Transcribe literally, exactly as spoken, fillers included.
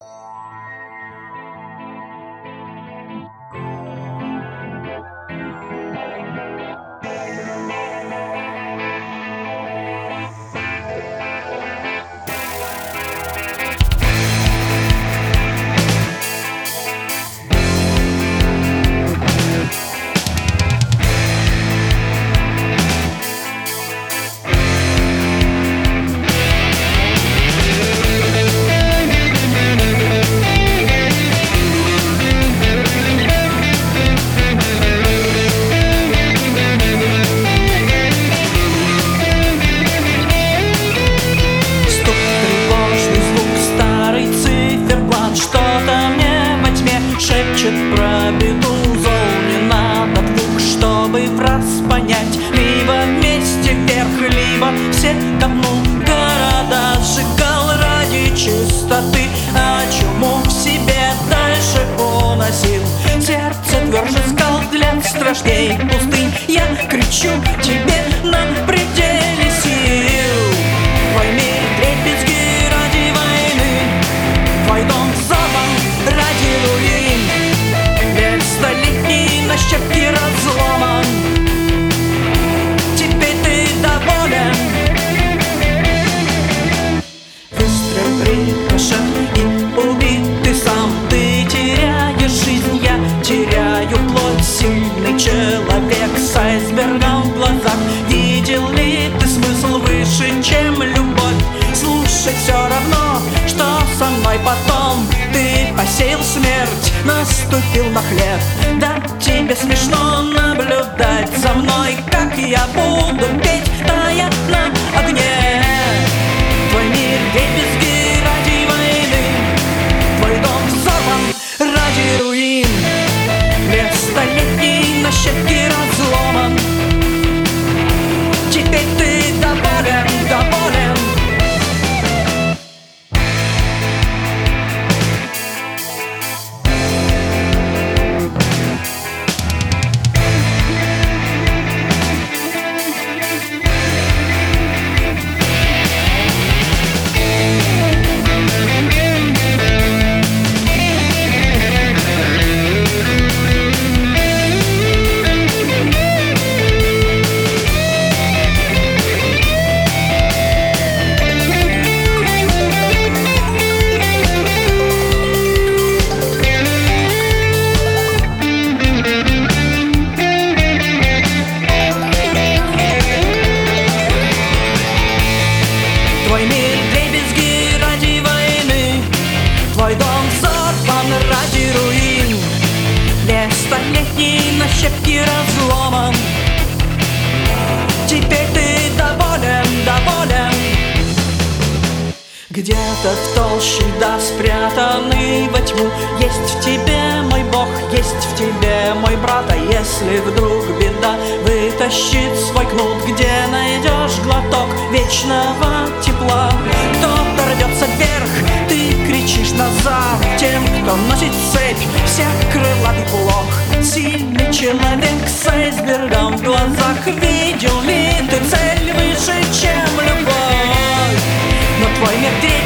Про беду зол не надо двух, чтобы враз понять. Либо вместе вверх, либо все ко дну. Города сжигал ради чистоты, а чуму в себе дальше уносил. Сердце тверже скал для страшней пустынь. Я кричу тебе на пределе сил. Твой мир дребезги ради войны, твой дом взорван ради руин. Столетний на щепки разломан, теперь ты доволен. Выстрел рикошет и убит ты сам. Ты теряешь жизнь, я теряю плоть. Сильный человек с айсбергом в глазах. Видел ли ты смысл выше, чем любовь? Слушай, все равно, что со мной потом. Ты посеял смерть, наступил на хлеб. Да, тебе смешно наблюдать за мной, как я буду петь, тая на огне. Твой мир дребезги ради войны, твой дом взорван ради руин. Лес столетний на щепки разломан, теперь ты доволен, доволен. Твой мир дребезги ради войны, твой дом взорван ради руин. Лес столетний на щепки разломан, теперь ты доволен, доволен. Где-то в толще льда спрятанный во тьму есть в тебе мой Бог, есть в тебе мой брат. А если вдруг беда вытащит свой кнут, где найдешь глоток вечного тепла? Кто-то рвется вверх, ты кричишь назад. Тем, кто носит цепь, всех крылатый плох. Сильный человек с айсбергом в глазах. Видел ли ты цель выше, чем любовь? Но твой мир